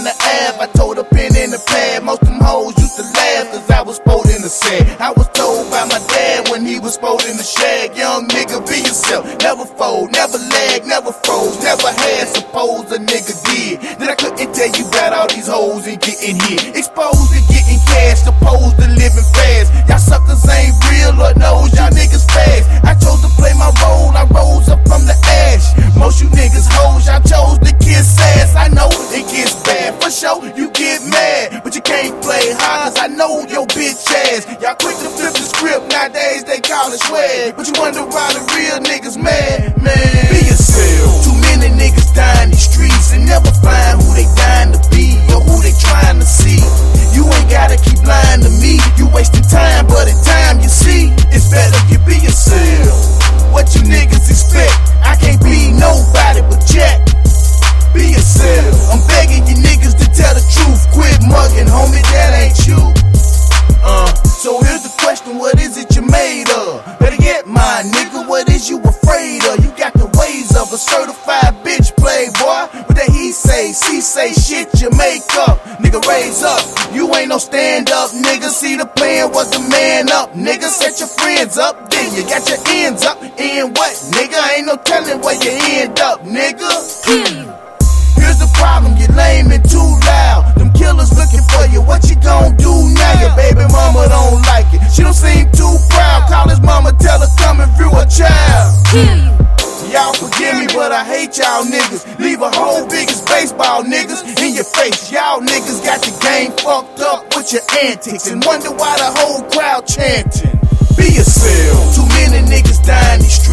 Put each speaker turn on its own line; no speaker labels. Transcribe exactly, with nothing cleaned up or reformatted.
down the Ave. I told a pen in the pad. Most them hoes used to laugh cause I was sporting the set. I was told by my dad when he was sporting the shag, young nigga, be yourself. Never fold, never lag, never froze, never had, suppose a nigga did. Then I couldn't tell you about all these hoes and getting hit. Exposed to getting cash, opposed to living fast. Y'all suckers ain't real or knows y'all niggas fast. I chose to play my role, I rose up from the ash. Most you niggas hoes, y'all chose to kiss ass. I know it gets bad, for sure you get mad, but you can't play high cause I know your bitch ass. Y'all quick to flip the script, nowadays they call it swag. But you wonder why the real niggas mad, man. Be yourself. Too many niggas dying these streets and never find who they dying to be or who they trying to see. You ain't gotta keep lying to me, you wasting time, but in time you see, it's better you be yourself. What you niggas expect? I can't be nobody but Jack. Be yourself. I'm begging you niggas to tell the truth. Quit mugging, homie, that ain't you. Uh, so here's the question, what is it you made of? Better get my nigga, what is you afraid of? You got the ways of a certified bitch playboy. What that he say, she say, shit you make up. Nigga, raise up, you ain't no stand up, nigga. See the plan was the man up, nigga. Set your friends up, then you got your ends up. And what, nigga? Ain't no telling where you end up, nigga.
Kill you.
Here's the problem, you lame and too loud. Them killers looking for you, what you gon' do now? Your baby mama don't like it, she don't seem too proud. Call his mama, tell her come and view her child.
Kill you.
Y'all forgive me, but I hate y'all niggas. Leave a whole biggest baseball niggas in your face. Y'all niggas got the game fucked up with your antics and wonder why the whole crowd chanting. Be yourself. Too many niggas dying these